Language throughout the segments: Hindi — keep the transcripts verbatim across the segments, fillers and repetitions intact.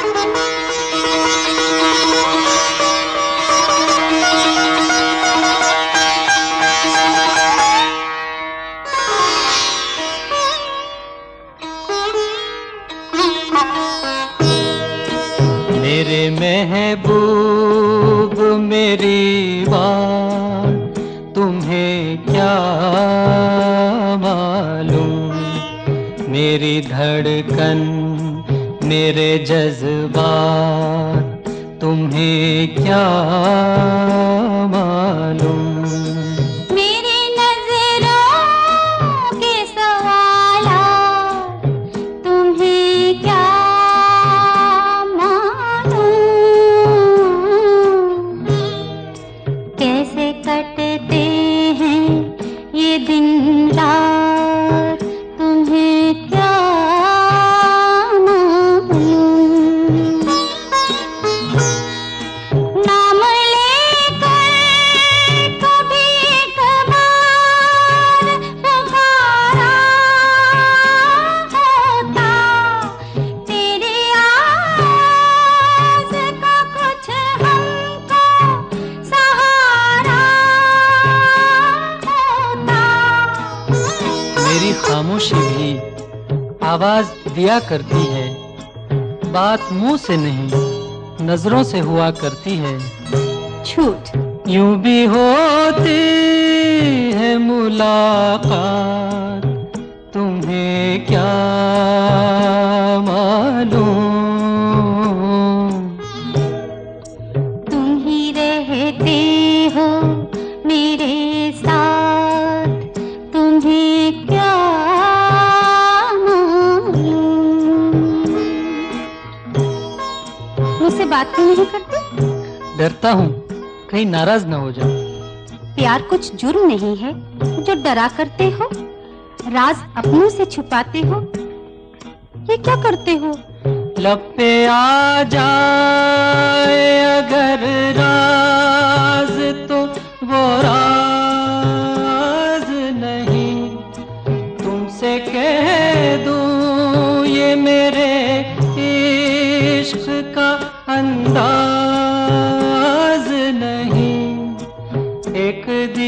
मेरे महबूब मेरी बात तुम्हें क्या मालूम, मेरी धड़कन मेरे जज्बात तुम्हें क्या मालूम। कैसे कटते हैं ये दिन रात तुम्हें क्या मालूम। नाम लेकर कभी कभार पुकारा होता, तेरी आवाज़ का कुछ हमको मेरी खामोशी भी आवाज दिया करती है, बात मुंह से नहीं नजरों से हुआ करती है। झूठ। यूं भी होती है मुलाकात तुम्हें क्या मालूम। तुम ही रहते हो मेरे साथ, तुम्हें क्या मुझसे बात क्यों नहीं करते? डरता हूँ कहीं नाराज ना हो जाओ। प्यार कुछ जुर्म नहीं है जो डरा करते हो, राज अपनों से छुपाते हो। ये क्या करते हो? लब पे आ जाए अगर राज तो वो राज नहीं, तुमसे कह दूं ये मेरे इश्क का अंदाज नहीं। एक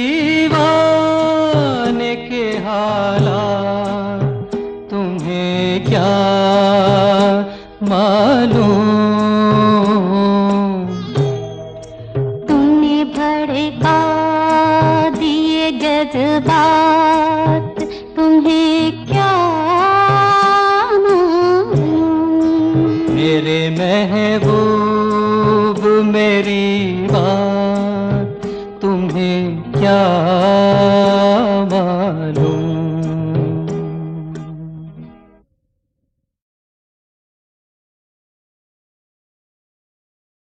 दीवाने के हालात तुम्हें क्या मालूम। तुमने भड़का दिए जज्बात तुम्हें क्या मालूम। मेरे महबूब मेरी बात तुम्हें क्या